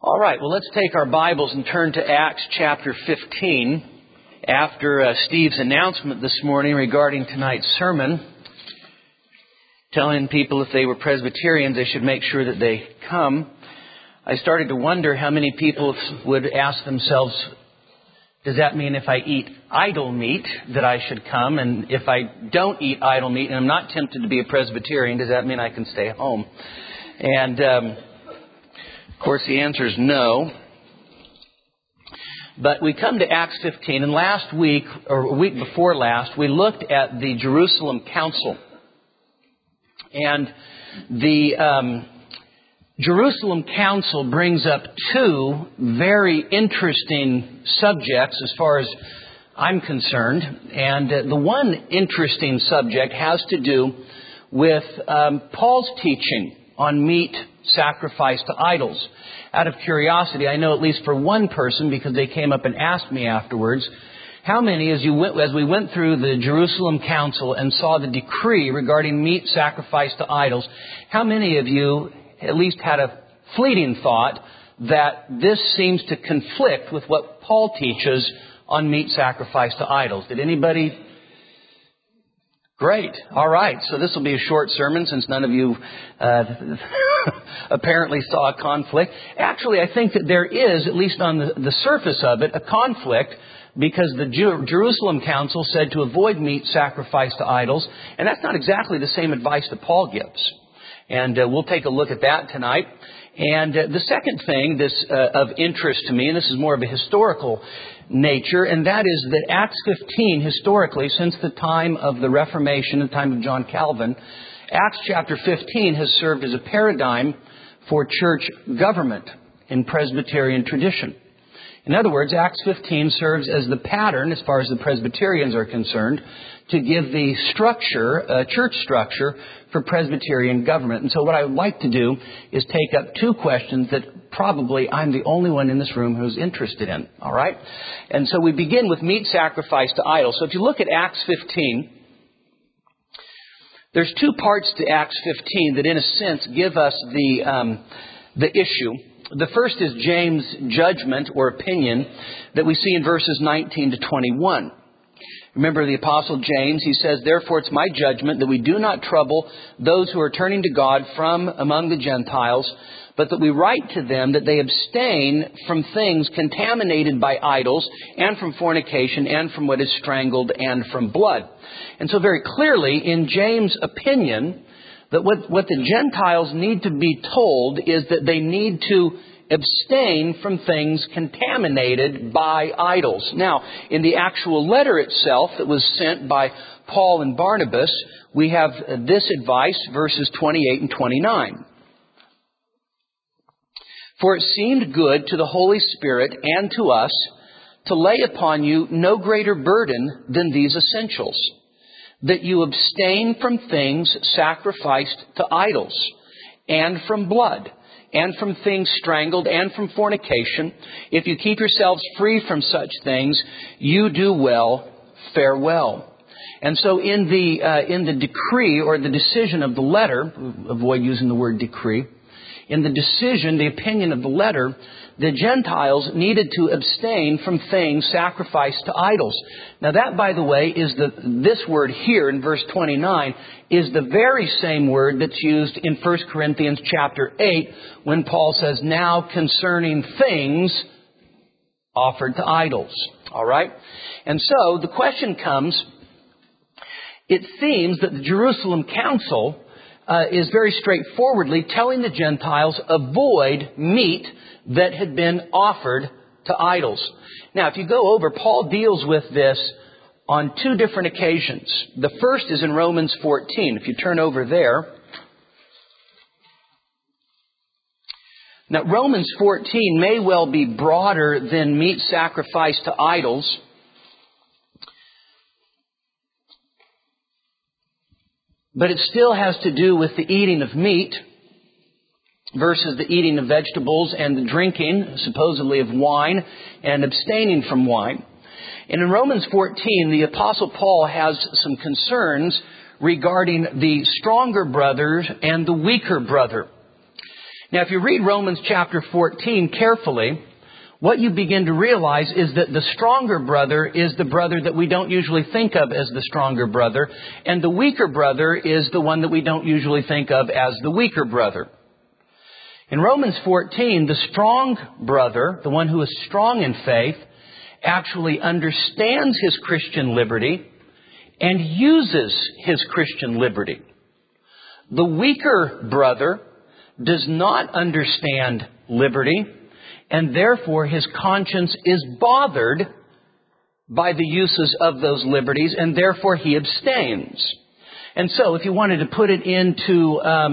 All right, well, let's take our Bibles and turn to Acts chapter 15. After Steve's announcement this morning regarding tonight's sermon, telling people if they were Presbyterians, they should make sure that they come, I started to wonder how many people would ask themselves, does that mean if I eat idol meat that I should come? And if I don't eat idol meat and I'm not tempted to be a Presbyterian, does that mean I can stay home? And of course, the answer is no. But we come to Acts 15, and last week, or a week before last, we looked at the Jerusalem Council. And the Jerusalem Council brings up two very interesting subjects as far as I'm concerned. And the one interesting subject has to do with Paul's teaching on meat sacrificed to idols. Out of curiosity, I know at least for one person, because they came up and asked me afterwards, how many, as we went through the Jerusalem Council and saw the decree regarding meat sacrificed to idols, how many of you at least had a fleeting thought that this seems to conflict with what Paul teaches on meat sacrificed to idols? Did anybody? Great. All right. So this will be a short sermon since none of you apparently saw a conflict. Actually, I think that there is, at least on the surface of it, a conflict because the Jerusalem Council said to avoid meat sacrificed to idols. And that's not exactly the same advice that Paul gives. And we'll take a look at that tonight. And the second thing of interest to me, and this is more of a historical nature, and that is that Acts 15, historically, since the time of the Reformation, the time of John Calvin, Acts chapter 15 has served as a paradigm for church government in Presbyterian tradition. In other words, Acts 15 serves as the pattern, as far as the Presbyterians are concerned, to give the structure, church structure, for Presbyterian government. And so what I would like to do is take up two questions that probably I'm the only one in this room who's interested in. All right? And so we begin with meat sacrificed to idols. So if you look at Acts 15, there's two parts to Acts 15 that in a sense give us the issue. The first is James' judgment or opinion that we see in verses 19 to 21. Remember the Apostle James, he says, "Therefore it's my judgment that we do not trouble those who are turning to God from among the Gentiles, but that we write to them that they abstain from things contaminated by idols and from fornication and from what is strangled and from blood." And so very clearly in James' opinion, that what the Gentiles need to be told is that they need to abstain from things contaminated by idols. Now, in the actual letter itself that was sent by Paul and Barnabas, we have this advice, verses 28 and 29. "For it seemed good to the Holy Spirit and to us to lay upon you no greater burden than these essentials, that you abstain from things sacrificed to idols, and from blood, and from things strangled, and from fornication. If you keep yourselves free from such things, you do well, farewell." And so in the decree or the decision of the letter, avoid using the word decree, in the decision, the opinion of the letter, the Gentiles needed to abstain from things sacrificed to idols. Now that, by the way, is this word here in verse 29 is the very same word that's used in 1 Corinthians chapter 8 when Paul says, "Now concerning things offered to idols." All right? And so the question comes, it seems that the Jerusalem Council is very straightforwardly telling the Gentiles, avoid meat that had been offered to idols. Now, if you go over, Paul deals with this on two different occasions. The first is in Romans 14. If you turn over there. Now, Romans 14 may well be broader than meat sacrificed to idols. But it still has to do with the eating of meat versus the eating of vegetables and the drinking, supposedly, of wine and abstaining from wine. And in Romans 14, the Apostle Paul has some concerns regarding the stronger brother and the weaker brother. Now, if you read Romans chapter 14 carefully, what you begin to realize is that the stronger brother is the brother that we don't usually think of as the stronger brother, and the weaker brother is the one that we don't usually think of as the weaker brother. In Romans 14, the strong brother, the one who is strong in faith, actually understands his Christian liberty and uses his Christian liberty. The weaker brother does not understand liberty, and therefore his conscience is bothered by the uses of those liberties, and therefore he abstains. And so, if you wanted to put it into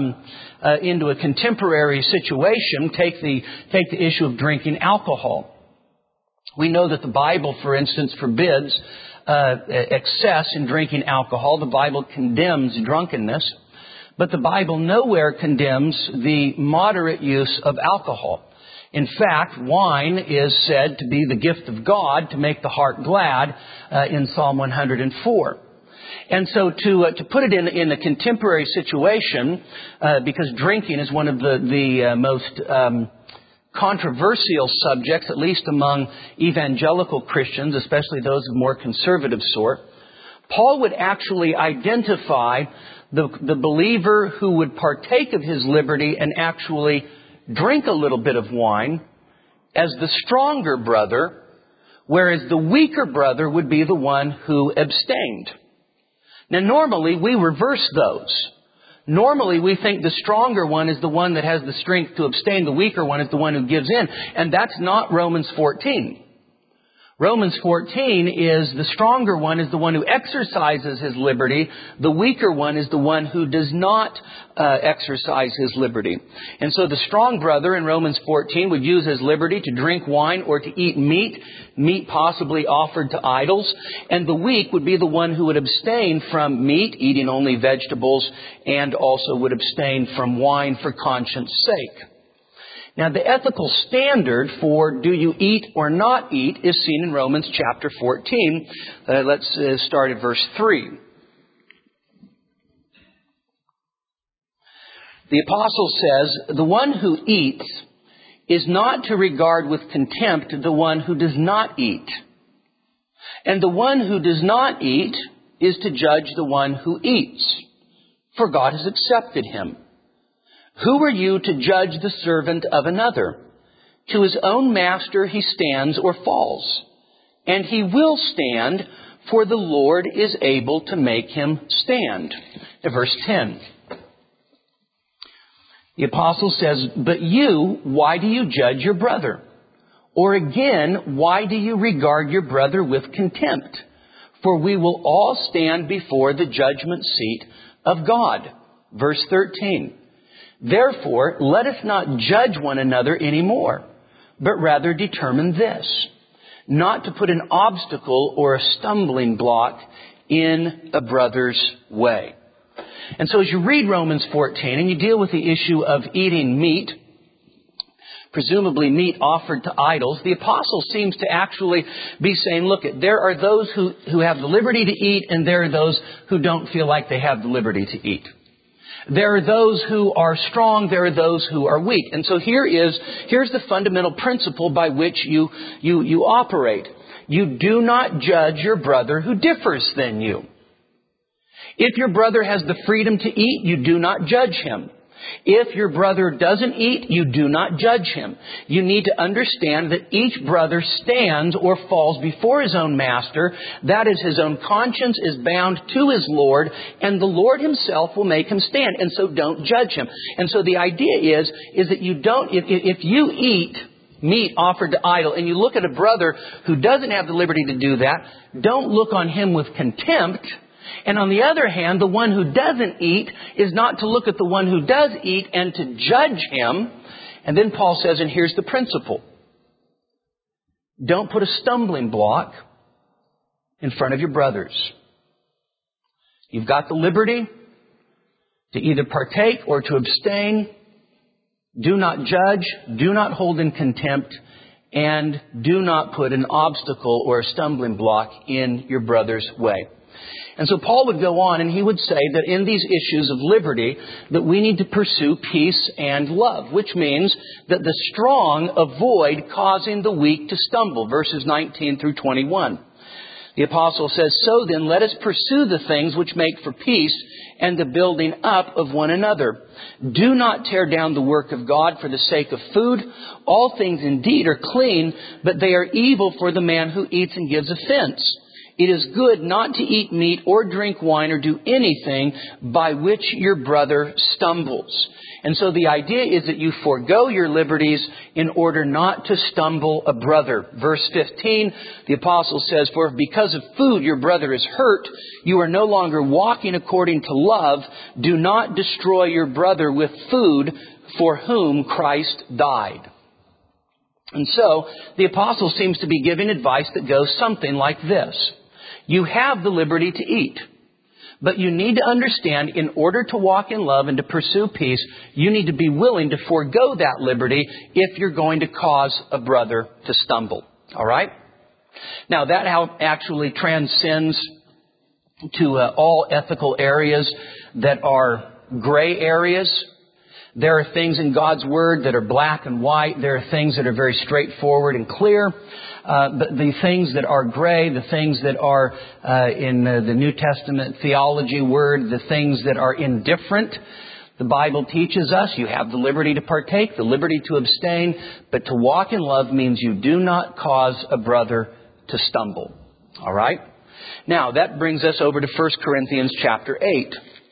a contemporary situation, take the issue of drinking alcohol. We know that the Bible, for instance, forbids excess in drinking alcohol. The Bible condemns drunkenness, but the Bible nowhere condemns the moderate use of alcohol. In fact, wine is said to be the gift of God to make the heart glad in Psalm 104. And so to put it in a contemporary situation, because drinking is one of the most controversial subjects, at least among evangelical Christians, especially those of more conservative sort, Paul would actually identify the believer who would partake of his liberty and actually drink a little bit of wine as the stronger brother, whereas the weaker brother would be the one who abstained. Now, normally we reverse those. Normally we think the stronger one is the one that has the strength to abstain. The weaker one is the one who gives in. And that's not Romans 14. Romans 14 is the stronger one is the one who exercises his liberty. The weaker one is the one who does not exercise his liberty. And so the strong brother in Romans 14 would use his liberty to drink wine or to eat meat possibly offered to idols. And the weak would be the one who would abstain from meat, eating only vegetables, and also would abstain from wine for conscience sake. Now, the ethical standard for do you eat or not eat is seen in Romans chapter 14. Let's start at verse 3. The apostle says, "The one who eats is not to regard with contempt the one who does not eat. And the one who does not eat is to judge the one who eats, for God has accepted him. Who are you to judge the servant of another? To his own master he stands or falls. And he will stand, for the Lord is able to make him stand." Now, verse 10. The apostle says, "But you, why do you judge your brother? Or again, why do you regard your brother with contempt? For we will all stand before the judgment seat of God." Verse 13. "Therefore, let us not judge one another anymore, but rather determine this, not to put an obstacle or a stumbling block in a brother's way." And so as you read Romans 14 and you deal with the issue of eating meat, presumably meat offered to idols, the apostle seems to actually be saying, look, there are those who have the liberty to eat, and there are those who don't feel like they have the liberty to eat. There are those who are strong. There are those who are weak. And so here's the fundamental principle by which you operate. You do not judge your brother who differs than you. If your brother has the freedom to eat, you do not judge him. If your brother doesn't eat, you do not judge him. You need to understand that each brother stands or falls before his own master. That is, his own conscience is bound to his Lord, and the Lord himself will make him stand. And so don't judge him. And so the idea is that you don't, if you eat meat offered to idol and you look at a brother who doesn't have the liberty to do that, don't look on him with contempt. And on the other hand, the one who doesn't eat is not to look at the one who does eat and to judge him. And then Paul says, and here's the principle: don't put a stumbling block in front of your brothers. You've got the liberty to either partake or to abstain. Do not judge, do not hold in contempt, and do not put an obstacle or a stumbling block in your brother's way. And so Paul would go on and he would say that in these issues of liberty that we need to pursue peace and love, which means that the strong avoid causing the weak to stumble, verses 19 through 21. The apostle says, "So then let us pursue the things which make for peace and the building up of one another. Do not tear down the work of God for the sake of food. All things indeed are clean, but they are evil for the man who eats and gives offense. It is good not to eat meat or drink wine or do anything by which your brother stumbles." And so the idea is that you forego your liberties in order not to stumble a brother. Verse 15, the apostle says, "For if because of food your brother is hurt, you are no longer walking according to love. Do not destroy your brother with food for whom Christ died." And so the apostle seems to be giving advice that goes something like this. You have the liberty to eat. But you need to understand, in order to walk in love and to pursue peace, you need to be willing to forego that liberty if you're going to cause a brother to stumble. All right? Now, that actually transcends to all ethical areas that are gray areas. There are things in God's Word that are black and white. There are things that are very straightforward and clear. But the things that are gray, the things that are in the New Testament theology word, the things that are indifferent, the Bible teaches us you have the liberty to partake, the liberty to abstain, but to walk in love means you do not cause a brother to stumble. All right? Now, that brings us over to 1 Corinthians chapter 8.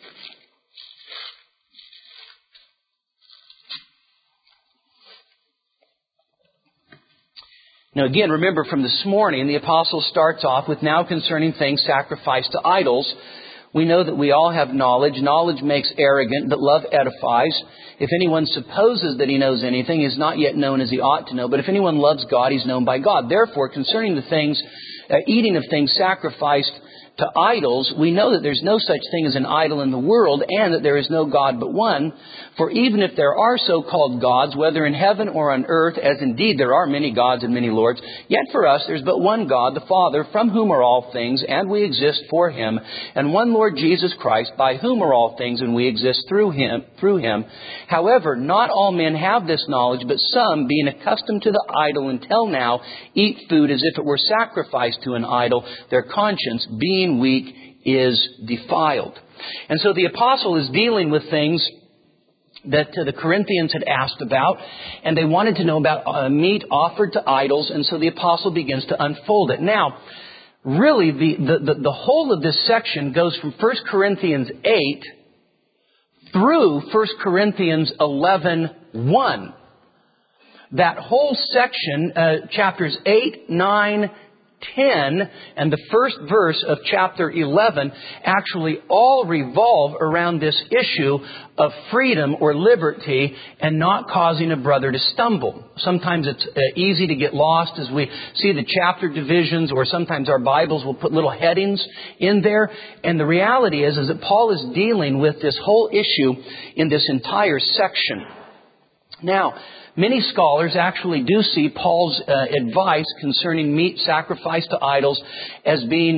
Now again, remember from this morning, the apostle starts off with now concerning things sacrificed to idols. We know that we all have knowledge. Knowledge makes arrogant, but love edifies. If anyone supposes that he knows anything, he is not yet known as he ought to know. But if anyone loves God, he's known by God. Therefore, concerning the things, eating of things sacrificed to idols, we know that there's no such thing as an idol in the world, and that there is no God but one. For even if there are so-called gods, whether in heaven or on earth, as indeed there are many gods and many lords, yet for us there's but one God, the Father, from whom are all things, and we exist for Him, and one Lord Jesus Christ, by whom are all things, and we exist through Him. However, not all men have this knowledge, but some, being accustomed to the idol until now, eat food as if it were sacrificed to an idol, their conscience, being weak, is defiled. And so the apostle is dealing with things that the Corinthians had asked about, and they wanted to know about meat offered to idols, and so the apostle begins to unfold it. Now, really, the whole of this section goes from 1 Corinthians 8 through 1 Corinthians 11:1. That whole section, chapters 8, 9, 10, and the first verse of chapter 11 actually all revolve around this issue of freedom or liberty and not causing a brother to stumble. Sometimes it's easy to get lost as we see the chapter divisions, or sometimes our Bibles will put little headings in there. And the reality is that Paul is dealing with this whole issue in this entire section. Now, many scholars actually do see Paul's advice concerning meat sacrificed to idols as being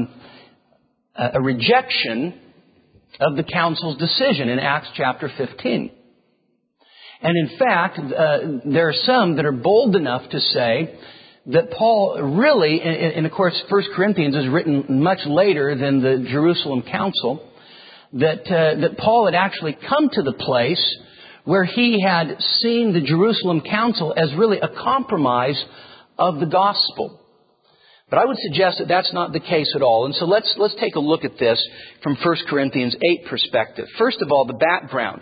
a rejection of the council's decision in Acts chapter 15. And in fact, there are some that are bold enough to say that Paul really, and of course 1 Corinthians is written much later than the Jerusalem council, that Paul had actually come to the place where he had seen the Jerusalem council as really a compromise of the gospel. But I would suggest that that's not the case at all. And so let's take a look at this from 1 Corinthians 8 perspective. First of all, the background.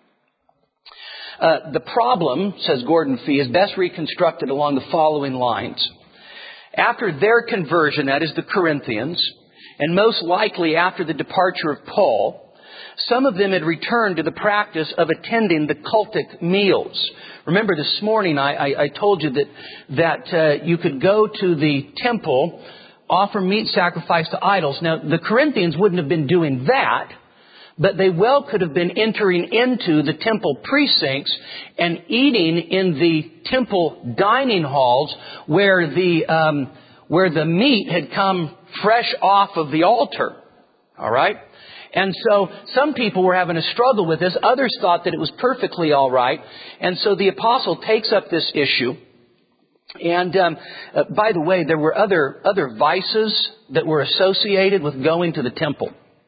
The problem, says Gordon Fee, is best reconstructed along the following lines. After their conversion, that is the Corinthians, and most likely after the departure of Paul, some of them had returned to the practice of attending the cultic meals. Remember this morning I told you that you could go to the temple, offer meat sacrifice to idols. Now, the Corinthians wouldn't have been doing that, but they well could have been entering into the temple precincts and eating in the temple dining halls where the where the meat had come fresh off of the altar. All right? And so some people were having a struggle with this. Others thought that it was perfectly all right. And so the apostle takes up this issue. And by the way, there were other vices that were associated with going to the temple,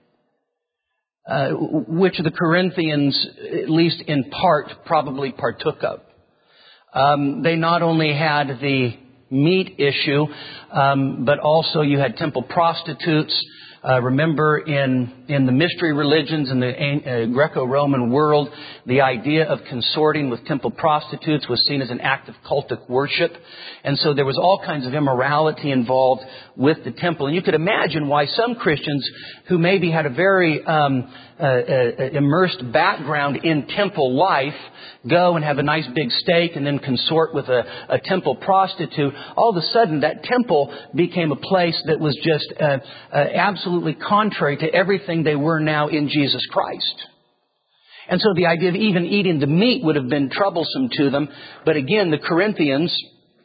which the Corinthians, at least in part, probably partook of. They not only had the meat issue, but also you had temple prostitutes. Remember, in the mystery religions in the Greco-Roman world, the idea of consorting with temple prostitutes was seen as an act of cultic worship. And so there was all kinds of immorality involved with the temple. And you could imagine why some Christians who maybe had a very immersed background in temple life go and have a nice big steak and then consort with a temple prostitute. All of a sudden, that temple became a place that was just absolutely contrary to everything they were now in Jesus Christ. And so the idea of even eating the meat would have been troublesome to them. But again, the Corinthians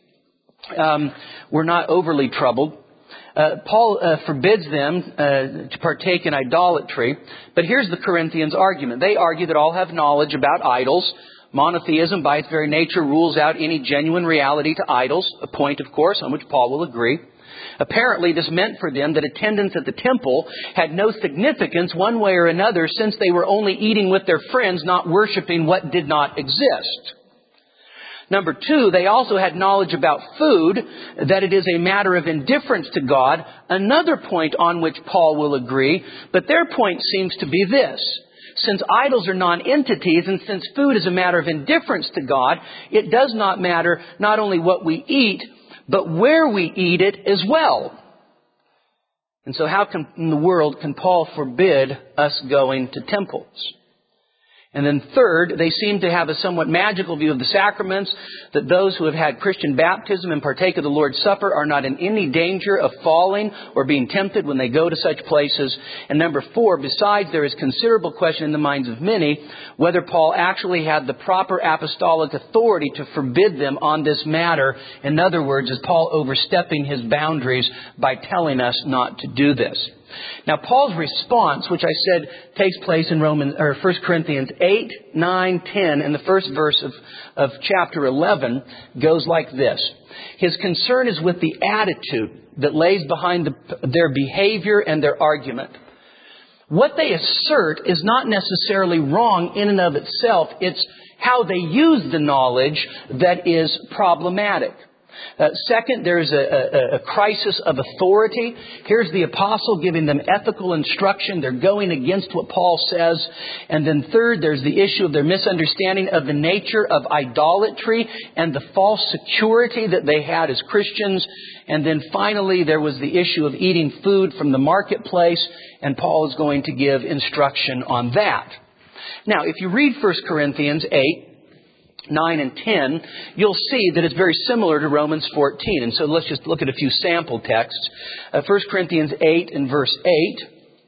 were not overly troubled. Paul forbids them to partake in idolatry. But here's the Corinthians' argument. They argue that all have knowledge about idols. Monotheism, by its very nature, rules out any genuine reality to idols, a point, of course, on which Paul will agree. Apparently, this meant for them that attendance at the temple had no significance one way or another, since they were only eating with their friends, not worshiping what did not exist. Number two, they also had knowledge about food, that it is a matter of indifference to God, another point on which Paul will agree, but their point seems to be this. Since idols are non-entities, and since food is a matter of indifference to God, it does not matter not only what we eat, but where we eat it as well. And so how in the world can Paul forbid us going to temples? And then third, they seem to have a somewhat magical view of the sacraments, that those who have had Christian baptism and partake of the Lord's Supper are not in any danger of falling or being tempted when they go to such places. And number four, besides, there is considerable question in the minds of many whether Paul actually had the proper apostolic authority to forbid them on this matter. In other words, is Paul overstepping his boundaries by telling us not to do this? Now, Paul's response, which I said takes place in 1 Corinthians 8, 9, 10, and the first verse of chapter 11, goes like this. His concern is with the attitude that lays behind their behavior and their argument. What they assert is not necessarily wrong in and of itself. It's how they use the knowledge that is problematic. Second, there's a crisis of authority. Here's the apostle giving them ethical instruction. They're going against what Paul says. And then third, there's the issue of their misunderstanding of the nature of idolatry and the false security that they had as Christians. And then finally, there was the issue of eating food from the marketplace. And Paul is going to give instruction on that. Now, if you read 1 Corinthians 8, 9 and 10, you'll see that it's very similar to Romans 14. And so let's just look at a few sample texts. 1 Corinthians 8 and verse 8.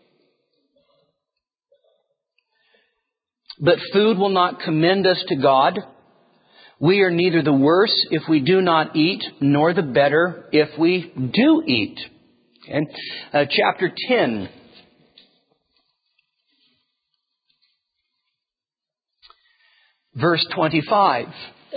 But food will not commend us to God. We are neither the worse if we do not eat, nor the better if we do eat. Okay? Chapter 10. Verse 25.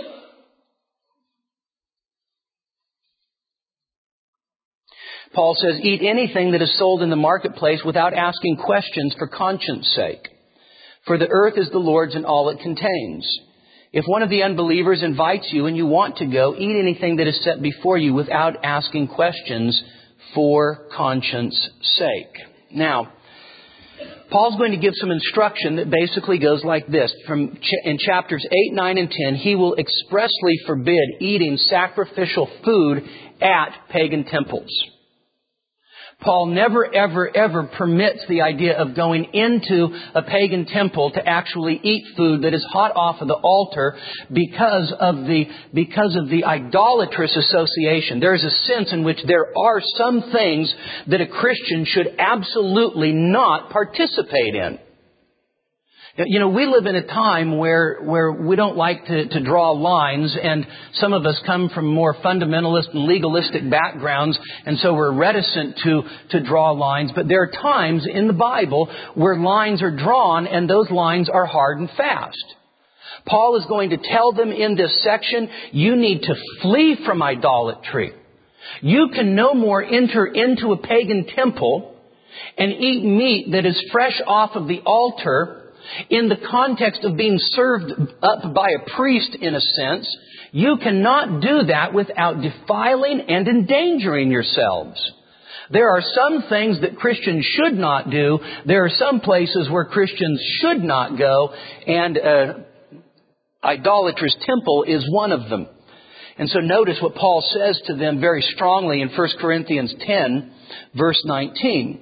Paul says, eat anything that is sold in the marketplace without asking questions for conscience sake. For the earth is the Lord's and all it contains. If one of the unbelievers invites you and you want to go, eat anything that is set before you without asking questions for conscience sake. Now, Paul's going to give some instruction that basically goes like this. In chapters 8, 9, and 10, he will expressly forbid eating sacrificial food at pagan temples. Paul never, ever, ever permits the idea of going into a pagan temple to actually eat food that is hot off of the altar because of the idolatrous association. There is a sense in which there are some things that a Christian should absolutely not participate in. You know, we live in a time where we don't like to draw lines, and some of us come from more fundamentalist and legalistic backgrounds, and so we're reticent to draw lines. But there are times in the Bible where lines are drawn, and those lines are hard and fast. Paul is going to tell them in this section, you need to flee from idolatry. You can no more enter into a pagan temple and eat meat that is fresh off of the altar in the context of being served up by a priest, in a sense. You cannot do that without defiling and endangering yourselves. There are some things that Christians should not do. There are some places where Christians should not go, and idolatrous temple is one of them. And so notice what Paul says to them very strongly in 1 Corinthians 10, verse 19.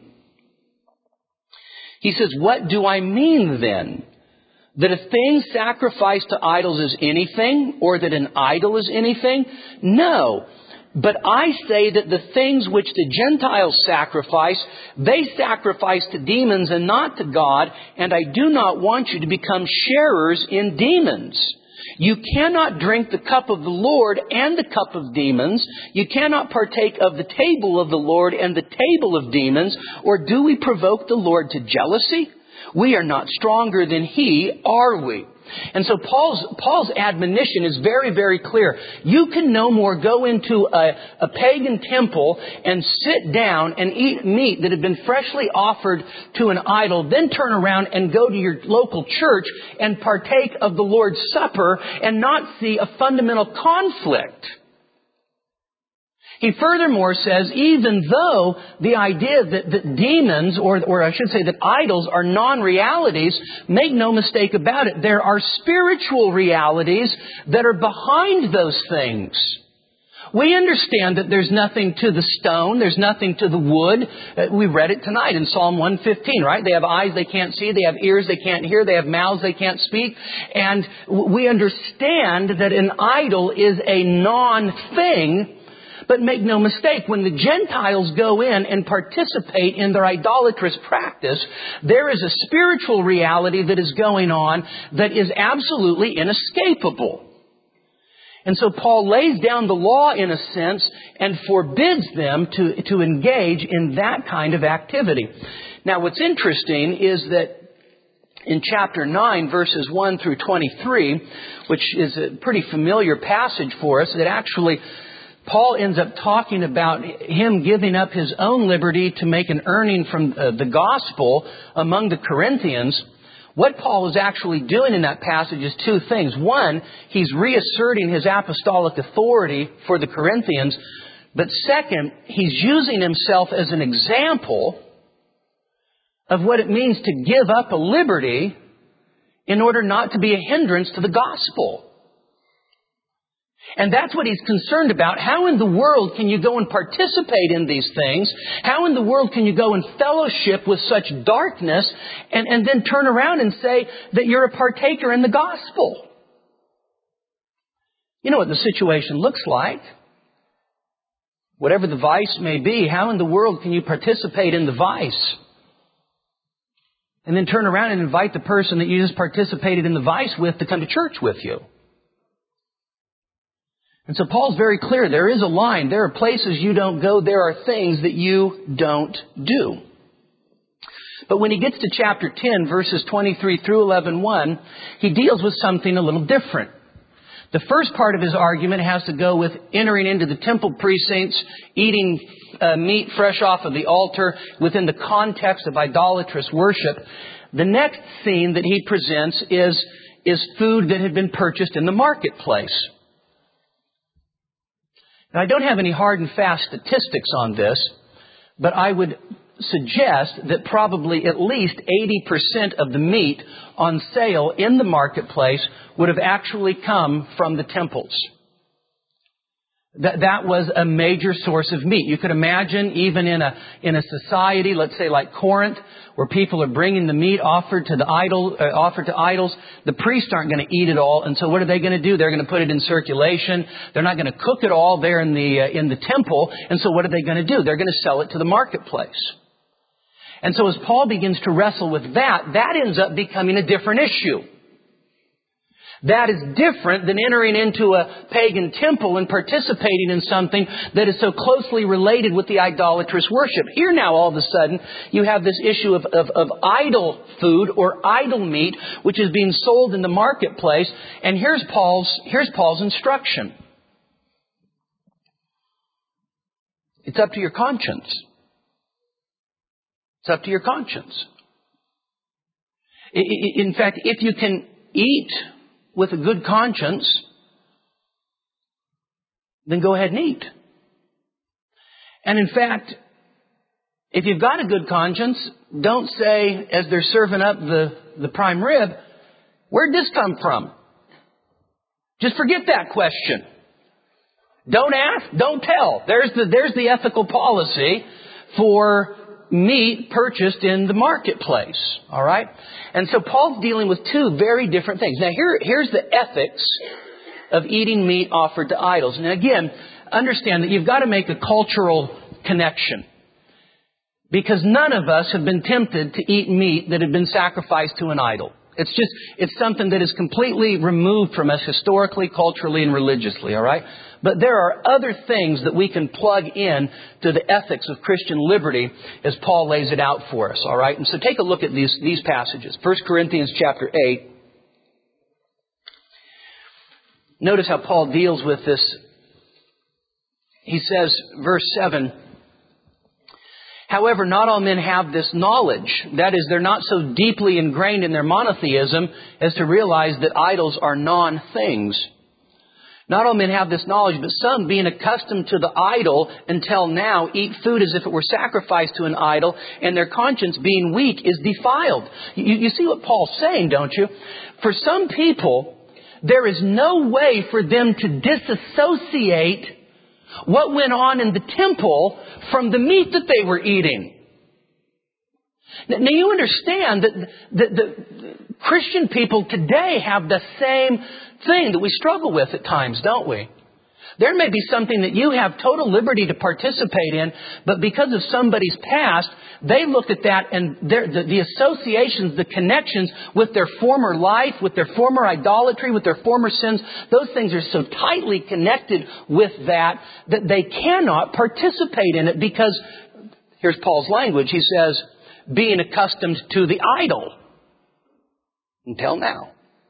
He says, what do I mean then? That a thing sacrificed to idols is anything, or that an idol is anything? No. But I say that the things which the Gentiles sacrifice, they sacrifice to demons and not to God, and I do not want you to become sharers in demons. You cannot drink the cup of the Lord and the cup of demons. You cannot partake of the table of the Lord and the table of demons. Or do we provoke the Lord to jealousy? We are not stronger than He, are we? And so Paul's admonition is very, very clear. You can no more go into a pagan temple and sit down and eat meat that had been freshly offered to an idol, then turn around and go to your local church and partake of the Lord's Supper and not see a fundamental conflict. He furthermore says, even though the idea that demons, or I should say that idols are non-realities, make no mistake about it, there are spiritual realities that are behind those things. We understand that there's nothing to the stone, there's nothing to the wood. We read it tonight in Psalm 115, right? They have eyes they can't see, they have ears they can't hear, they have mouths they can't speak. And we understand that an idol is a non-thing. But make no mistake, when the Gentiles go in and participate in their idolatrous practice, there is a spiritual reality that is going on that is absolutely inescapable. And so Paul lays down the law in a sense and forbids them to engage in that kind of activity. Now what's interesting is that in chapter 9, verses 1 through 23, which is a pretty familiar passage for us, that actually Paul ends up talking about him giving up his own liberty to make an earning from the gospel among the Corinthians. What Paul is actually doing in that passage is two things. One, he's reasserting his apostolic authority for the Corinthians. But second, he's using himself as an example of what it means to give up a liberty in order not to be a hindrance to the gospel. And that's what he's concerned about. How in the world can you go and participate in these things? How in the world can you go and fellowship with such darkness and then turn around and say that you're a partaker in the gospel? You know what the situation looks like. Whatever the vice may be, how in the world can you participate in the vice? And then turn around and invite the person that you just participated in the vice with to come to church with you. And so Paul's very clear. There is a line. There are places you don't go. There are things that you don't do. But when he gets to chapter 10, verses 23 through 11:1, he deals with something a little different. The first part of his argument has to go with entering into the temple precincts, eating meat fresh off of the altar within the context of idolatrous worship. The next scene that he presents is food that had been purchased in the marketplace. Now, I don't have any hard and fast statistics on this, but I would suggest that probably at least 80% of the meat on sale in the marketplace would have actually come from the temples. That was a major source of meat. You could imagine even in a society, let's say like Corinth, where people are bringing the meat offered to idols. The priests aren't going to eat it all, and so what are they going to do? They're going to put it in circulation. They're not going to cook it all there in the temple, and so what are they going to do? They're going to sell it to the marketplace. And so as Paul begins to wrestle with that, that ends up becoming a different issue. That is different than entering into a pagan temple and participating in something that is so closely related with the idolatrous worship. Here now, all of a sudden, you have this issue of idol food or idol meat, which is being sold in the marketplace. And here's Paul's instruction. It's up to your conscience. It's up to your conscience. In fact, if you can eat with a good conscience, then go ahead and eat. And in fact, if you've got a good conscience, don't say, as they're serving up the prime rib, where'd this come from? Just forget that question. Don't ask, don't tell. There's the ethical policy for meat purchased in the marketplace. All right? And so Paul's dealing with two very different things. Now here's the ethics of eating meat offered to idols. And again, understand that you've got to make a cultural connection. Because none of us have been tempted to eat meat that had been sacrificed to an idol. It's something that is completely removed from us historically, culturally, and religiously, all right? But there are other things that we can plug in to the ethics of Christian liberty as Paul lays it out for us, all right? And so take a look at these passages. 1 Corinthians chapter 8. Notice how Paul deals with this. He says, verse 7, however, not all men have this knowledge. That is, they're not so deeply ingrained in their monotheism as to realize that idols are non-things. Not all men have this knowledge, but some, being accustomed to the idol until now, eat food as if it were sacrificed to an idol, and their conscience, being weak, is defiled. You see what Paul's saying, don't you? For some people, there is no way for them to disassociate what went on in the temple from the meat that they were eating. Now you understand that the Christian people today have the same thing that we struggle with at times, don't we? There may be something that you have total liberty to participate in, but because of somebody's past, they look at that and the associations, the connections with their former life, with their former idolatry, with their former sins, those things are so tightly connected with that they cannot participate in it because, here's Paul's language, he says, being accustomed to the idol until now.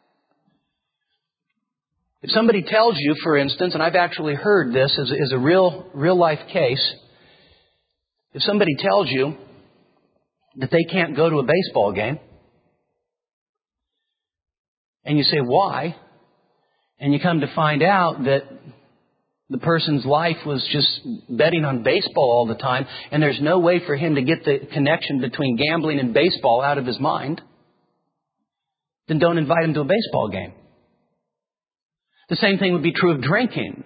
If somebody tells you, for instance, and I've actually heard this as a real life case, if somebody tells you that they can't go to a baseball game, and you say, why? And you come to find out that the person's life was just betting on baseball all the time, and there's no way for him to get the connection between gambling and baseball out of his mind, then don't invite him to a baseball game. The same thing would be true of drinking.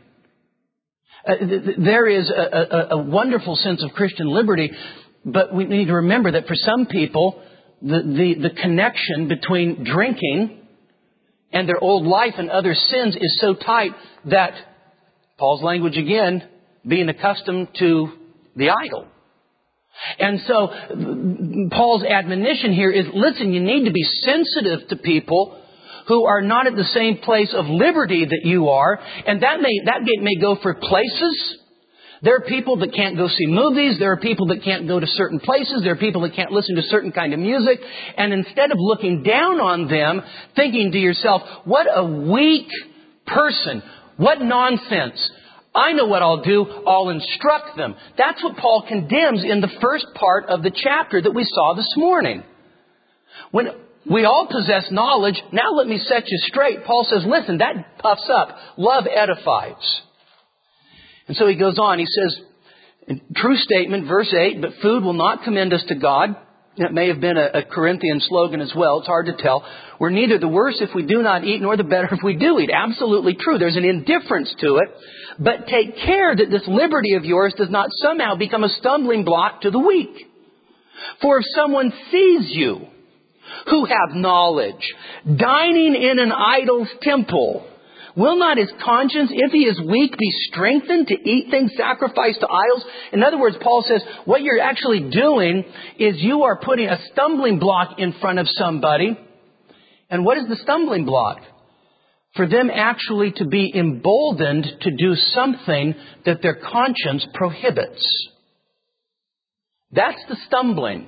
There is a wonderful sense of Christian liberty, but we need to remember that for some people, the connection between drinking and their old life and other sins is so tight that, Paul's language again, being accustomed to the idol. And so Paul's admonition here is, listen, you need to be sensitive to people who are not at the same place of liberty that you are. And that may go for places. There are people that can't go see movies. There are people that can't go to certain places. There are people that can't listen to certain kind of music. And instead of looking down on them, thinking to yourself, what a weak person. What nonsense. I know what I'll do. I'll instruct them. That's what Paul condemns in the first part of the chapter that we saw this morning. When we all possess knowledge, now let me set you straight. Paul says, listen, that puffs up. Love edifies. And so he goes on. He says, true statement, verse 8, but food will not commend us to God. It may have been a Corinthian slogan as well. It's hard to tell. We're neither the worse if we do not eat, nor the better if we do eat. Absolutely true. There's an indifference to it. But take care that this liberty of yours does not somehow become a stumbling block to the weak. For if someone sees you, who have knowledge, dining in an idol's temple, Will not his conscience, if he is weak, be strengthened to eat things sacrificed to idols? In other words, Paul says, what you're actually doing is you are putting a stumbling block in front of somebody. And what is the stumbling block? For them actually to be emboldened to do something that their conscience prohibits. That's the stumbling.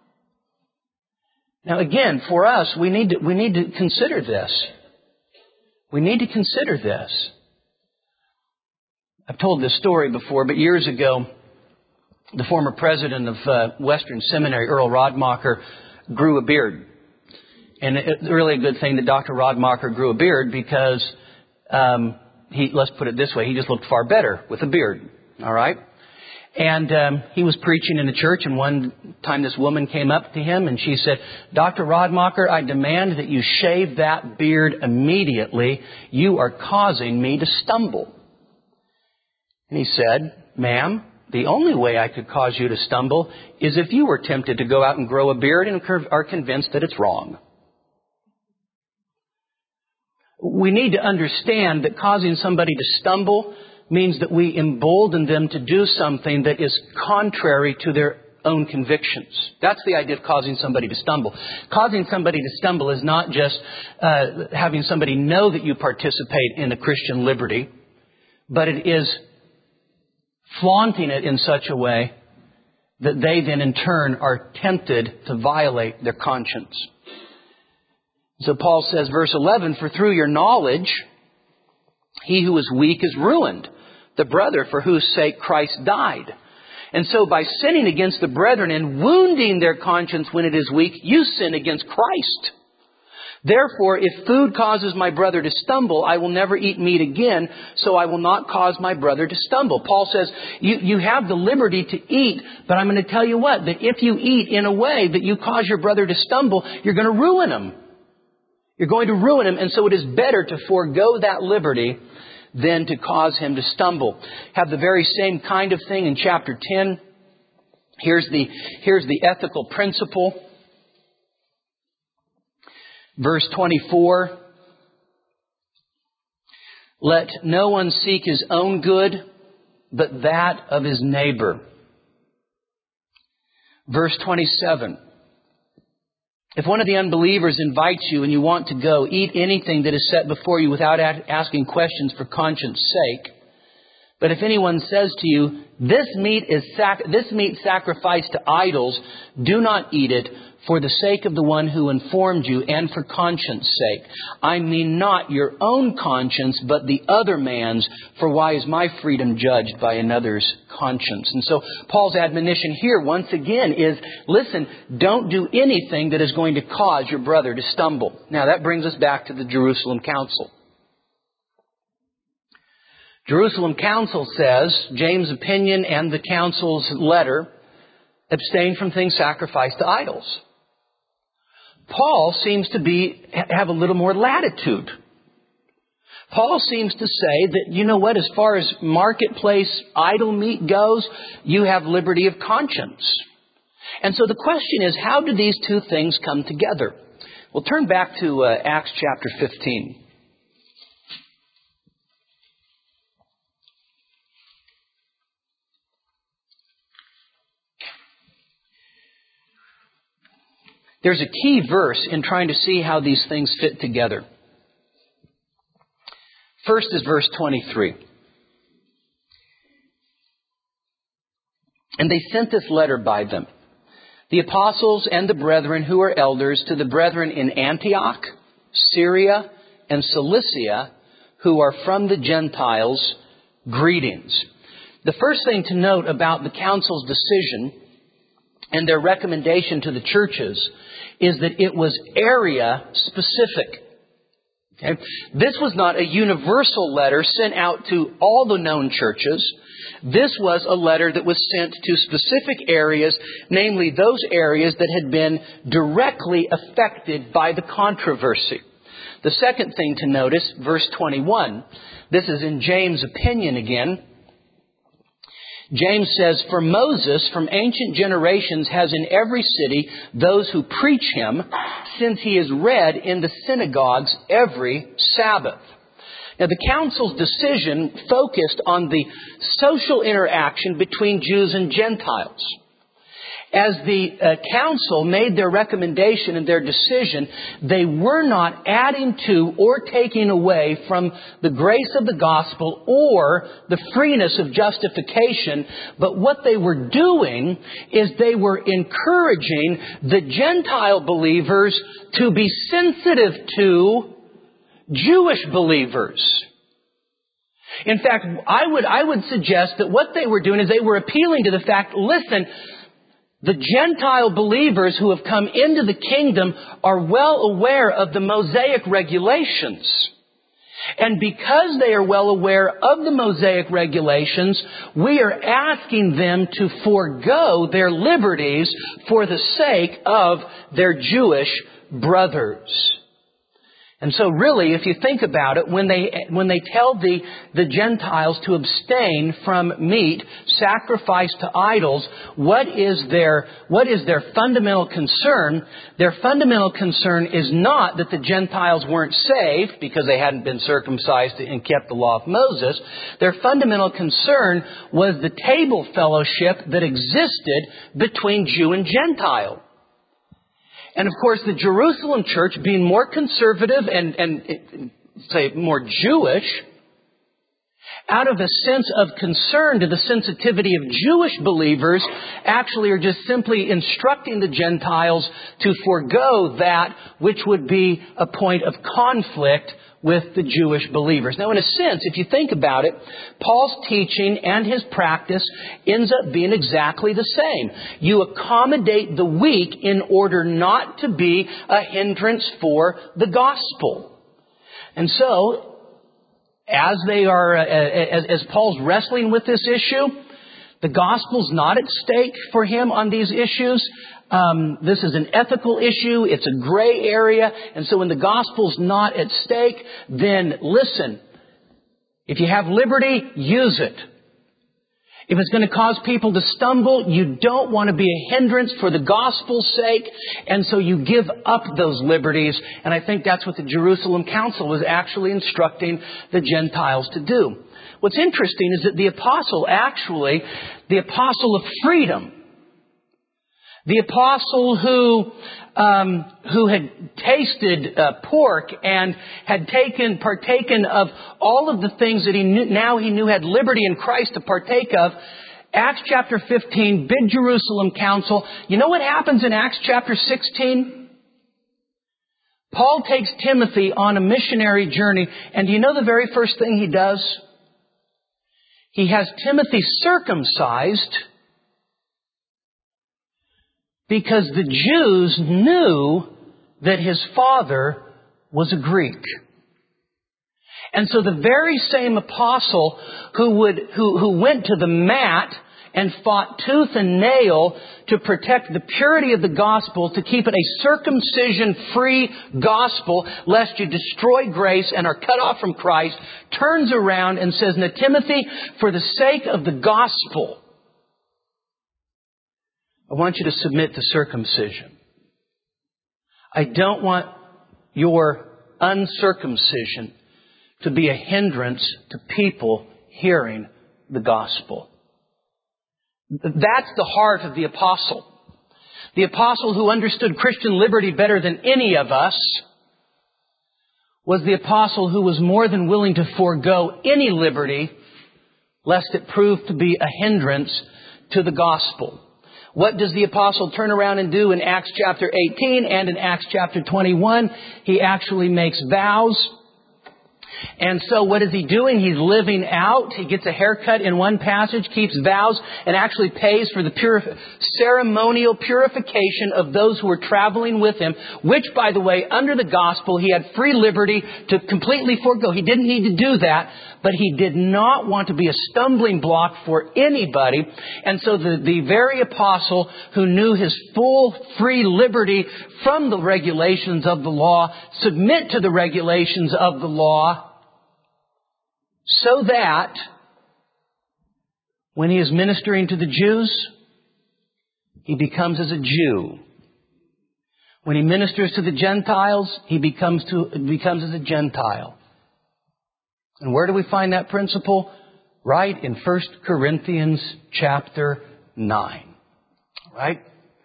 Now again, for us, we need to consider this. We need to consider this. I've told this story before, but years ago, the former president of Western Seminary, Earl Radmacher, grew a beard. And it's really a good thing that Dr. Radmacher grew a beard because, let's put it this way, he just looked far better with a beard. All right? And he was preaching in the church, and one time this woman came up to him and she said, Dr. Radmacher, I demand that you shave that beard immediately. You are causing me to stumble. And he said, ma'am, the only way I could cause you to stumble is if you were tempted to go out and grow a beard and are convinced that it's wrong. We need to understand that causing somebody to stumble means that we embolden them to do something that is contrary to their own convictions. That's the idea of causing somebody to stumble. Causing somebody to stumble is not just having somebody know that you participate in a Christian liberty, but it is flaunting it in such a way that they then in turn are tempted to violate their conscience. So Paul says, verse 11, for through your knowledge, he who is weak is ruined, the brother for whose sake Christ died. And so by sinning against the brethren and wounding their conscience when it is weak, you sin against Christ. Therefore, if food causes my brother to stumble, I will never eat meat again, so I will not cause my brother to stumble. Paul says, you have the liberty to eat, but I'm going to tell you what, that if you eat in a way that you cause your brother to stumble, you're going to ruin him. You're going to ruin him, and so it is better to forego that liberty than to cause him to stumble. Have the very same kind of thing in chapter 10. Here's the ethical principle. Verse 24. Let no one seek his own good, but that of his neighbor. Verse 27. If one of the unbelievers invites you and you want to go, eat anything that is set before you without asking questions for conscience sake. But if anyone says to you, this meat sacrificed to idols, do not eat it for the sake of the one who informed you and for conscience sake. I mean not your own conscience, but the other man's, for why is my freedom judged by another's conscience? And so Paul's admonition here once again is, listen, don't do anything that is going to cause your brother to stumble. Now that brings us back to the Jerusalem Council. Jerusalem Council says, James' opinion and the Council's letter, abstain from things sacrificed to idols. Paul seems to have a little more latitude. Paul seems to say that, you know what, as far as marketplace idol meat goes, you have liberty of conscience. And so the question is, how do these two things come together? Well, turn back to Acts chapter 15. There's a key verse in trying to see how these things fit together. First is verse 23. And they sent this letter by them, the apostles and the brethren who are elders, to the brethren in Antioch, Syria, and Cilicia, who are from the Gentiles, greetings. The first thing to note about the council's decision and their recommendation to the churches is that it was area specific. Okay? This was not a universal letter sent out to all the known churches. This was a letter that was sent to specific areas, namely those areas that had been directly affected by the controversy. The second thing to notice, verse 21, this is in James' opinion again. James says, for Moses from ancient generations has in every city those who preach him, since he is read in the synagogues every Sabbath. Now, the council's decision focused on the social interaction between Jews and Gentiles. As the council made their recommendation and their decision, they were not adding to or taking away from the grace of the gospel or the freeness of justification, but what they were doing is they were encouraging the Gentile believers to be sensitive to Jewish believers. In fact, I would suggest that what they were doing is they were appealing to the fact, listen, the Gentile believers who have come into the kingdom are well aware of the Mosaic regulations. And because they are well aware of the Mosaic regulations, we are asking them to forego their liberties for the sake of their Jewish brothers. And so really, if you think about it, when they tell the Gentiles to abstain from meat sacrificed to idols, what is their fundamental concern? Their fundamental concern is not that the Gentiles weren't saved because they hadn't been circumcised and kept the law of Moses. Their fundamental concern was the table fellowship that existed between Jew and Gentile. And of course, the Jerusalem church, being more conservative and say more Jewish, out of a sense of concern to the sensitivity of Jewish believers, actually are just simply instructing the Gentiles to forego that which would be a point of conflict with the Jewish believers. Now, in a sense, if you think about it, Paul's teaching and his practice ends up being exactly the same. You accommodate the weak in order not to be a hindrance for the gospel. And so, as Paul's wrestling with this issue, the gospel's not at stake for him on these issues. This is an ethical issue. It's a gray area. And so when the gospel's not at stake, then listen. If you have liberty, use it. If it's going to cause people to stumble, you don't want to be a hindrance for the gospel's sake. And so you give up those liberties. And I think that's what the Jerusalem Council was actually instructing the Gentiles to do. What's interesting is that the apostle of freedom, the apostle who had tasted pork and had partaken of all of the things that he knew had liberty in Christ to partake of. Acts chapter 15, big Jerusalem council. You know what happens in Acts chapter 16? Paul takes Timothy on a missionary journey, and do you know the very first thing he does? He has Timothy circumcised, because the Jews knew that his father was a Greek. And so the very same apostle who went to the mat and fought tooth and nail to protect the purity of the gospel, to keep it a circumcision-free gospel, lest you destroy grace and are cut off from Christ, turns around and says, "Now, Timothy, for the sake of the gospel, I want you to submit to circumcision. I don't want your uncircumcision to be a hindrance to people hearing the gospel." That's the heart of the apostle. The apostle who understood Christian liberty better than any of us was the apostle who was more than willing to forego any liberty lest it prove to be a hindrance to the gospel. What does the apostle turn around and do in Acts chapter 18 and in Acts chapter 21? He actually makes vows. And so what is he doing? He's living out. He gets a haircut in one passage, keeps vows, and actually pays for the ceremonial purification of those who were traveling with him, which, by the way, under the gospel, he had free liberty to completely forego. He didn't need to do that, but he did not want to be a stumbling block for anybody. And so the very apostle who knew his full free liberty from the regulations of the law, submit to the regulations of the law, so that when he is ministering to the Jews, he becomes as a Jew. When he ministers to the Gentiles, he becomes as a Gentile. And where do we find that principle? Right in 1 Corinthians chapter 9. Right?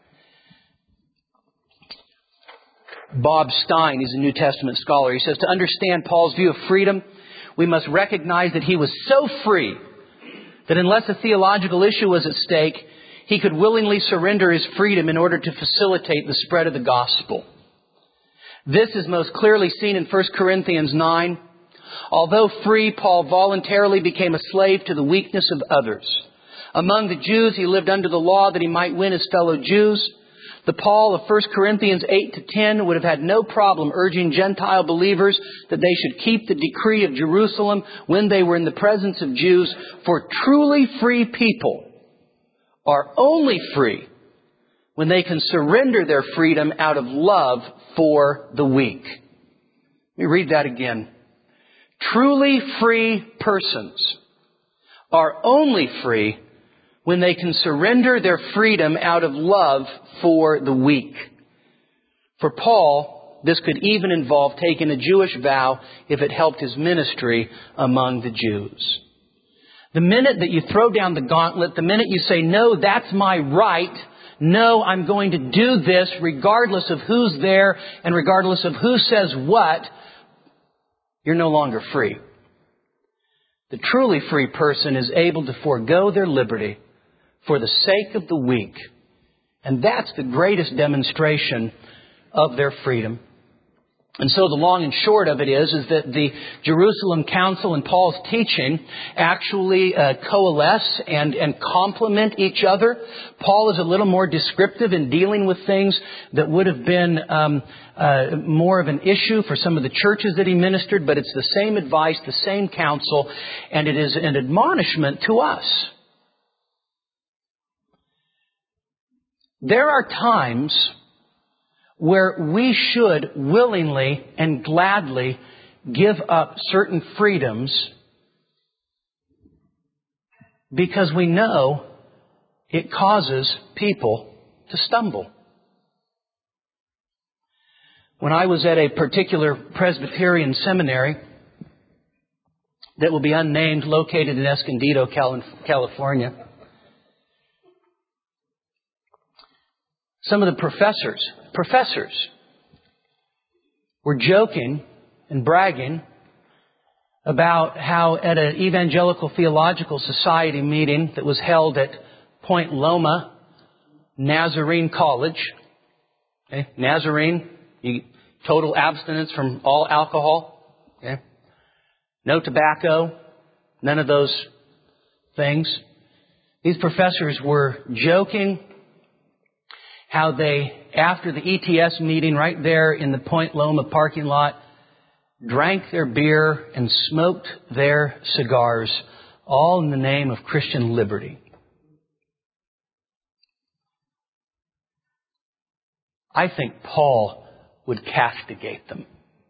Bob Stein, he's a New Testament scholar. He says, to understand Paul's view of freedom, we must recognize that he was so free that unless a theological issue was at stake, he could willingly surrender his freedom in order to facilitate the spread of the gospel. This is most clearly seen in 1 Corinthians 9. Although free, Paul voluntarily became a slave to the weakness of others. Among the Jews, he lived under the law that he might win his fellow Jews. The Paul of 1 Corinthians 8-10 would have had no problem urging Gentile believers that they should keep the decree of Jerusalem when they were in the presence of Jews. For truly free people are only free when they can surrender their freedom out of love for the weak. Let me read that again. Truly free persons are only free when they can surrender their freedom out of love for the weak. For Paul, this could even involve taking a Jewish vow if it helped his ministry among the Jews. The minute that you throw down the gauntlet, the minute you say, no, that's my right, no, I'm going to do this regardless of who's there and regardless of who says what, you're no longer free. The truly free person is able to forego their liberty for the sake of the weak. And that's the greatest demonstration of their freedom. And so the long and short of it is that the Jerusalem Council and Paul's teaching actually coalesce and complement each other. Paul is a little more descriptive in dealing with things that would have been more of an issue for some of the churches that he ministered, but it's the same advice, the same counsel, and it is an admonishment to us. There are times where we should willingly and gladly give up certain freedoms because we know it causes people to stumble. When I was at a particular Presbyterian seminary that will be unnamed, located in Escondido, California, some of the professors were joking and bragging about how at an Evangelical Theological Society meeting that was held at Point Loma Nazarene College, okay, Nazarene, total abstinence from all alcohol, okay, no tobacco, none of those things. These professors were joking how they, after the ETS meeting right there in the Point Loma parking lot, drank their beer and smoked their cigars, all in the name of Christian liberty. I think Paul would castigate them.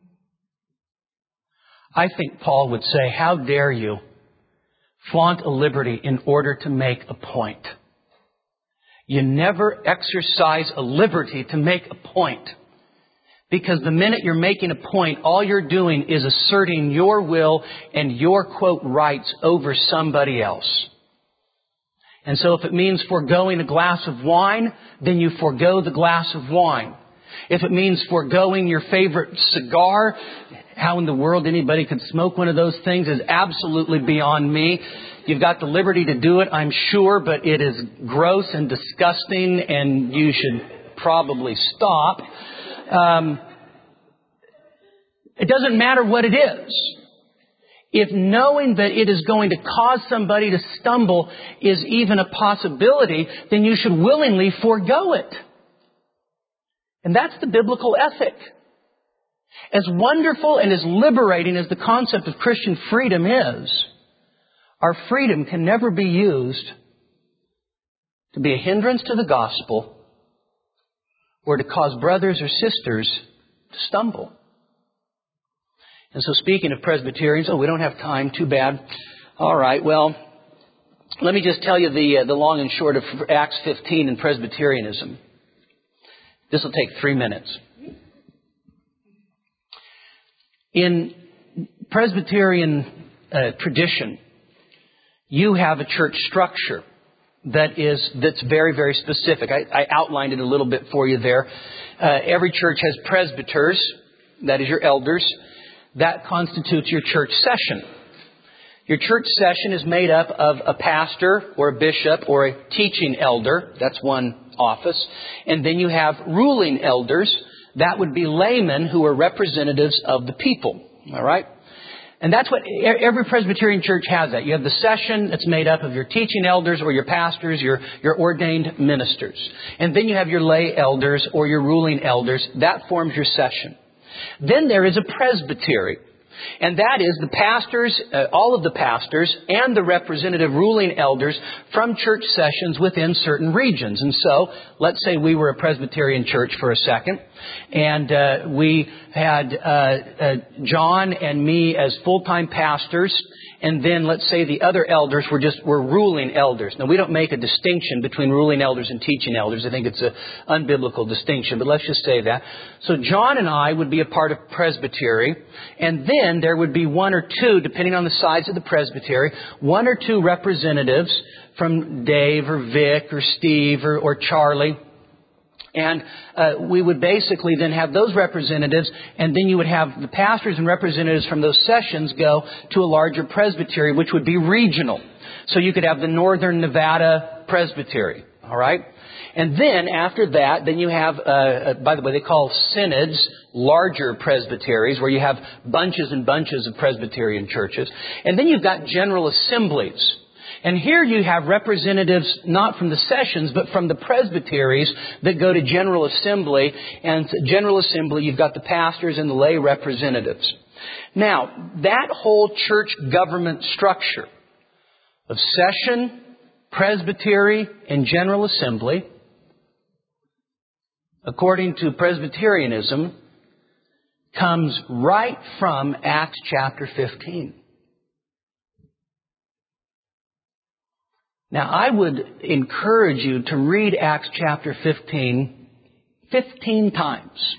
I think Paul would say, how dare you flaunt a liberty in order to make a point? You never exercise a liberty to make a point. Because the minute you're making a point, all you're doing is asserting your will and your, quote, rights over somebody else. And so if it means foregoing a glass of wine, then you forego the glass of wine. If it means foregoing your favorite cigar, how in the world anybody could smoke one of those things is absolutely beyond me. You've got the liberty to do it, I'm sure, but it is gross and disgusting and you should probably stop. It doesn't matter what it is. If knowing that it is going to cause somebody to stumble is even a possibility, then you should willingly forego it. And that's the biblical ethic. As wonderful and as liberating as the concept of Christian freedom is, our freedom can never be used to be a hindrance to the gospel or to cause brothers or sisters to stumble. And so speaking of Presbyterians, we don't have time, too bad. All right, well, let me just tell you the long and short of Acts 15 and Presbyterianism. This will take 3 minutes. In Presbyterian tradition, you have a church structure that's very, very specific. I outlined it a little bit for you there. Every church has presbyters, that is your elders. That constitutes your church session. Your church session is made up of a pastor or a bishop or a teaching elder. That's one office. And then you have ruling elders. That would be laymen who are representatives of the people. All right? And that's what every Presbyterian church has that. You have the session that's made up of your teaching elders or your pastors, your ordained ministers. And then you have your lay elders or your ruling elders. That forms your session. Then there is a presbytery. And that is the pastors, all of the pastors and the representative ruling elders from church sessions within certain regions. And so, let's say we were a Presbyterian church for a second, and we had John and me as full-time pastors, and then let's say the other elders were ruling elders. Now, we don't make a distinction between ruling elders and teaching elders. I think it's an unbiblical distinction, but let's just say that. So John and I would be a part of presbytery, and then there would be one or two, depending on the size of the presbytery, one or two representatives from Dave or Vic or Steve or Charlie. And we would basically then have those representatives, and then you would have the pastors and representatives from those sessions go to a larger presbytery, which would be regional. So you could have the Northern Nevada Presbytery, all right? And then after that, then you have, by the way, they call synods larger presbyteries, where you have bunches and bunches of Presbyterian churches. And then you've got general assemblies. And here you have representatives not from the sessions, but from the presbyteries that go to General Assembly. And General Assembly, you've got the pastors and the lay representatives. Now, that whole church government structure of session, presbytery, and General Assembly, according to Presbyterianism, comes right from Acts chapter 15. Now, I would encourage you to read Acts chapter 15 times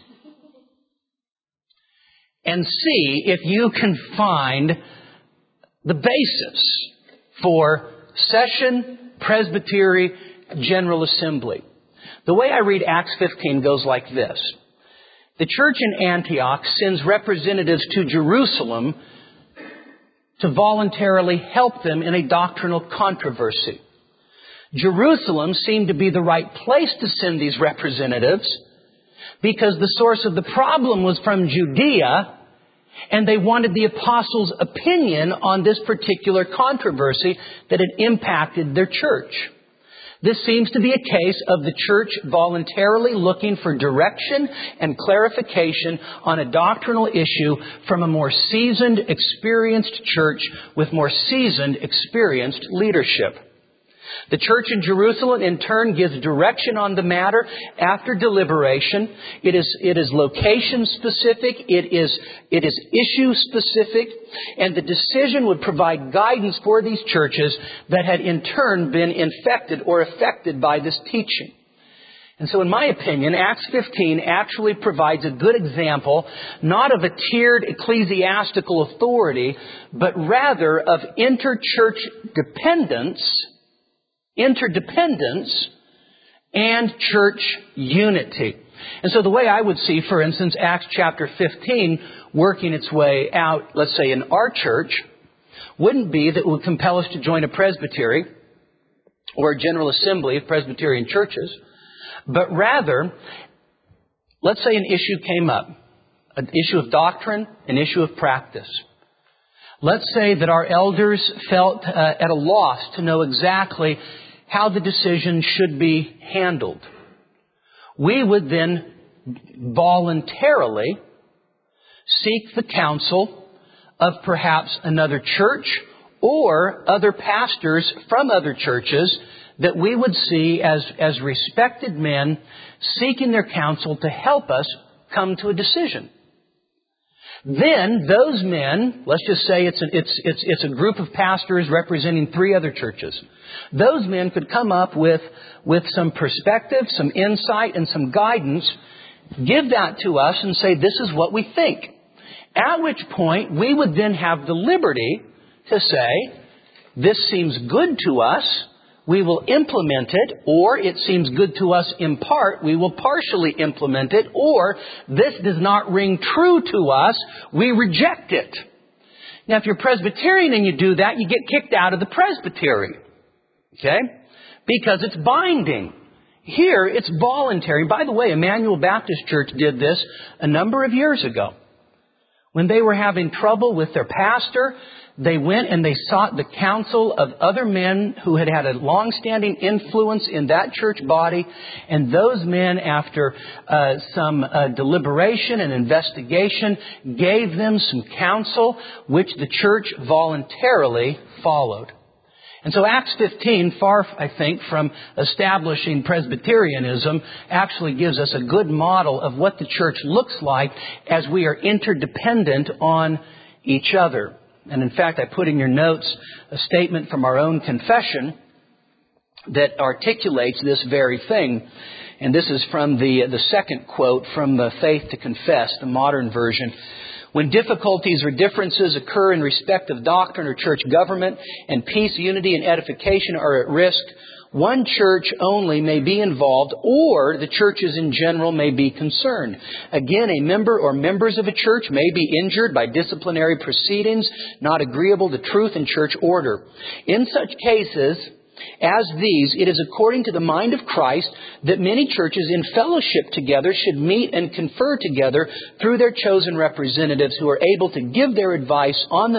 and see if you can find the basis for session, presbytery, General Assembly. The way I read Acts 15 goes like this. The church in Antioch sends representatives to Jerusalem to voluntarily help them in a doctrinal controversy. Jerusalem seemed to be the right place to send these representatives because the source of the problem was from Judea, and they wanted the apostles' opinion on this particular controversy that had impacted their church. This seems to be a case of the church voluntarily looking for direction and clarification on a doctrinal issue from a more seasoned, experienced church with more seasoned, experienced leadership. The church in Jerusalem, in turn, gives direction on the matter after deliberation. It is location-specific. It is issue-specific. And the decision would provide guidance for these churches that had, in turn, been infected or affected by this teaching. And so, in my opinion, Acts 15 actually provides a good example, not of a tiered ecclesiastical authority, but rather of interdependence, and church unity. And so the way I would see, for instance, Acts chapter 15 working its way out, let's say in our church, wouldn't be that it would compel us to join a presbytery or a General Assembly of Presbyterian churches, but rather, let's say an issue came up, an issue of doctrine, an issue of practice. Let's say that our elders felt at a loss to know exactly how the decision should be handled. We would then voluntarily seek the counsel of perhaps another church or other pastors from other churches that we would see as respected men seeking their counsel to help us come to a decision. Then those men, let's just say it's a group of pastors representing 3 other churches. Those men could come up with some perspective, some insight, and some guidance, give that to us and say, this is what we think. At which point, we would then have the liberty to say, this seems good to us, we will implement it, or it seems good to us in part, we will partially implement it, or this does not ring true to us, we reject it. Now, if you're Presbyterian and you do that, you get kicked out of the presbytery. Okay? Because it's binding. Here, it's voluntary. By the way, Emmanuel Baptist Church did this a number of years ago. When they were having trouble with their pastor, they went and they sought the counsel of other men who had had a long-standing influence in that church body. And those men, after some deliberation and investigation, gave them some counsel, which the church voluntarily followed. And so Acts 15, far, I think, from establishing Presbyterianism, actually gives us a good model of what the church looks like as we are interdependent on each other. And in fact, I put in your notes a statement from our own confession that articulates this very thing. And this is from the second quote from the Faith to Confess, the modern version. When difficulties or differences occur in respect of doctrine or church government, and peace, unity, and edification are at risk, one church only may be involved, or the churches in general may be concerned. Again, a member or members of a church may be injured by disciplinary proceedings not agreeable to truth and church order. In such cases as these, it is according to the mind of Christ that many churches in fellowship together should meet and confer together through their chosen representatives who are able to give their advice on the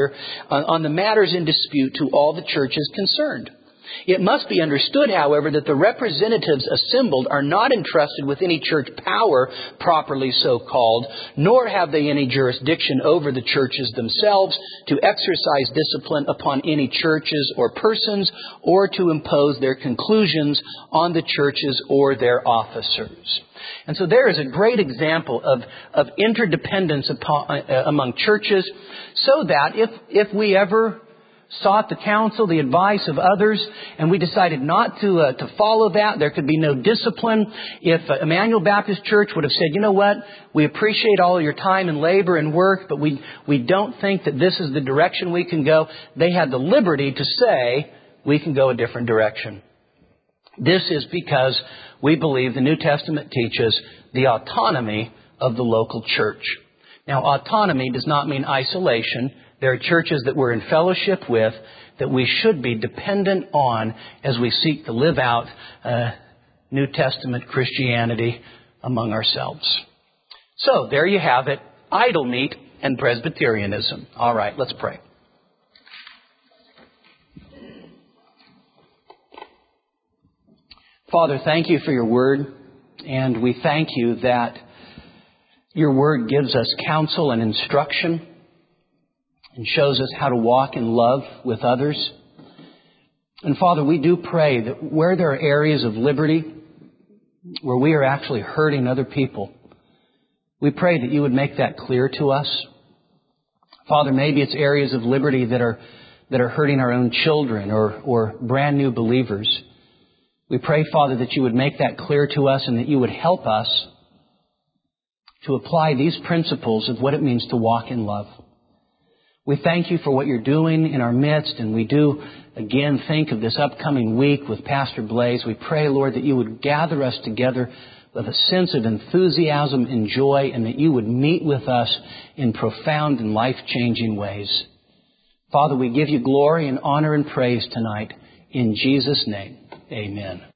matters in dispute to all the churches concerned. It must be understood, however, that the representatives assembled are not entrusted with any church power, properly so called, nor have they any jurisdiction over the churches themselves to exercise discipline upon any churches or persons, or to impose their conclusions on the churches or their officers. And so there is a great example of interdependence among churches, so that if we ever sought the counsel, the advice of others, and we decided not to follow that, there could be no discipline. If Emmanuel Baptist Church would have said, you know what, we appreciate all your time and labor and work, but we don't think that this is the direction we can go, they had the liberty to say, we can go a different direction. This is because we believe the New Testament teaches the autonomy of the local church. Now, autonomy does not mean isolation. There are churches that we're in fellowship with that we should be dependent on as we seek to live out New Testament Christianity among ourselves. So, there you have it. Idol meat and Presbyterianism. All right, let's pray. Father, thank you for your word. And we thank you that your word gives us counsel and instruction, and shows us how to walk in love with others. And Father, we do pray that where there are areas of liberty, where we are actually hurting other people, we pray that you would make that clear to us. Father, maybe it's areas of liberty that are hurting our own children or brand new believers. We pray, Father, that you would make that clear to us and that you would help us to apply these principles of what it means to walk in love. We thank you for what you're doing in our midst, and we do, again, think of this upcoming week with Pastor Blaze. We pray, Lord, that you would gather us together with a sense of enthusiasm and joy, and that you would meet with us in profound and life-changing ways. Father, we give you glory and honor and praise tonight. In Jesus' name, amen.